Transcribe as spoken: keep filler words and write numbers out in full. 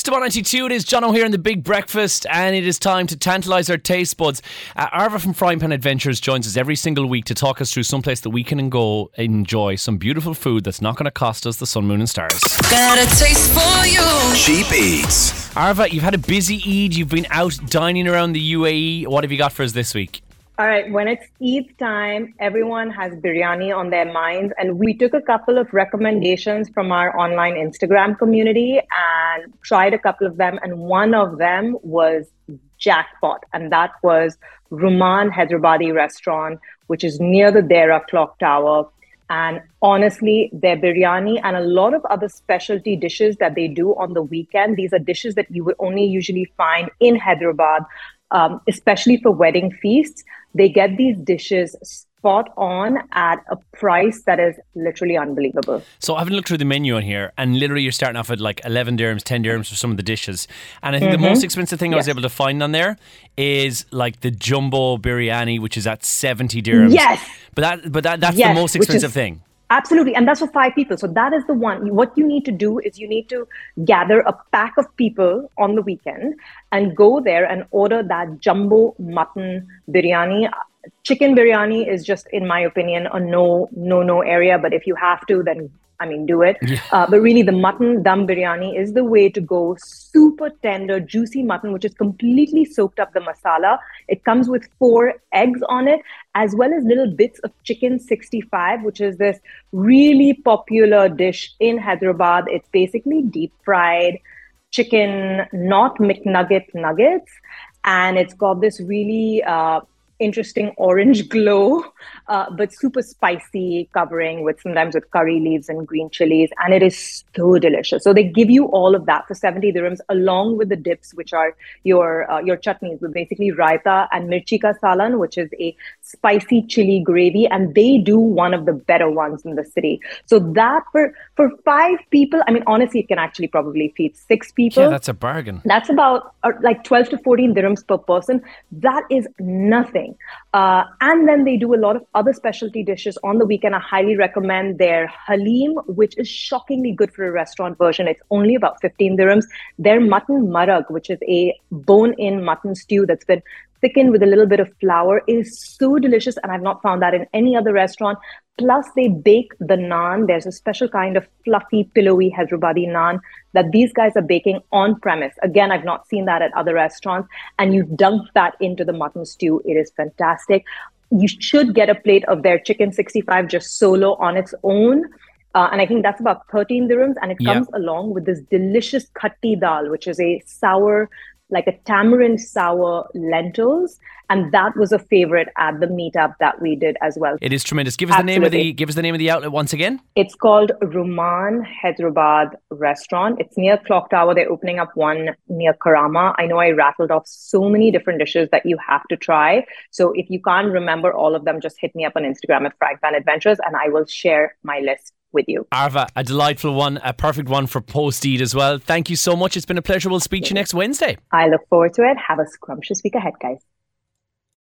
to one ninety-two. It is John O'Hare in the Big Breakfast, and it is time to tantalise our taste buds. Uh, Arva from Frying Pan Adventures joins us every single week to talk us through some place that we can go enjoy some beautiful food that's not going to cost us the sun, moon and stars. Got a taste for you. Cheap Eats. Arva, you've had a busy Eid. You've been out dining around the U A E. What have you got for us this week? All right, when it's Eid time, everyone has biryani on their minds. And we took a couple of recommendations from our online Instagram community and tried a couple of them. And one of them was jackpot. And that was Rumaan Hyderabadi restaurant, which is near the Dera Clock Tower. And honestly, their biryani and a lot of other specialty dishes that they do on the weekend, these are dishes that you would only usually find in Hyderabad, um, especially for wedding feasts. They get these dishes spot on at a price that is literally unbelievable. So I haven't looked through the menu on here, and literally you're starting off at like eleven dirhams, ten dirhams for some of the dishes. And I think mm-hmm. the most expensive thing yes. I was able to find on there is like the jumbo biryani, which is at seventy dirhams. Yes. But that, but that, that's yes, the most expensive is, thing. Absolutely. And that's for five people. So that is the one. What you need to do is you need to gather a pack of people on the weekend and go there and order that jumbo mutton biryani. Chicken biryani is just, in my opinion, a no, no, no area. But if you have to, then, I mean, do it. Yeah. Uh, but really, the mutton dum biryani is the way to go. Super tender, juicy mutton, which is completely soaked up the masala. It comes with four eggs on it, as well as little bits of chicken sixty-five, which is this really popular dish in Hyderabad. It's basically deep fried chicken, not McNugget nuggets. And it's got this really uh, interesting orange glow, uh, but super spicy covering with sometimes with curry leaves and green chilies. And it is so delicious. So they give you all of that for seventy dirhams along with the dips, which are your uh, your chutneys with basically raita and mirchi ka salan, which is a spicy chili gravy. And they do one of the better ones in the city. So that for, for five people, I mean, honestly, it can actually probably feed six people. Yeah, that's a bargain. That's about uh, like twelve to fourteen dirhams per person. That is nothing. Uh, and then they do a lot of other specialty dishes on the weekend. I highly recommend their halim, which is shockingly good for a restaurant version. It's only about fifteen dirhams. Their mutton marag, which is a bone-in mutton stew that's been thickened with a little bit of flour, is so delicious. And I've not found that in any other restaurant. Plus, they bake the naan. There's a special kind of fluffy, pillowy Hyderabadi naan that these guys are baking on premise. Again, I've not seen that at other restaurants. And you dunk that into the mutton stew. It is fantastic. You should get a plate of their chicken sixty-five just solo on its own. Uh, and I think that's about thirteen dirhams. And it comes yeah. along with this delicious khatti dal, which is a sour, like a tamarind sour lentils. And that was a favorite at the meetup that we did as well. It is tremendous. Give us Absolutely. the name of the give us the name of the outlet once again. It's called Rumaan Hyderabad Restaurant. It's near Clock Tower. They're opening up one near Karama. I know I rattled off so many different dishes that you have to try. So if you can't remember all of them, just hit me up on Instagram at Frying Pan Adventures and I will share my list with you. Arva, a delightful one, a perfect one for post-Eid as well. Thank you so much. It's been a pleasure. We'll speak to you next Wednesday. I look forward to it. Have a scrumptious week ahead, guys.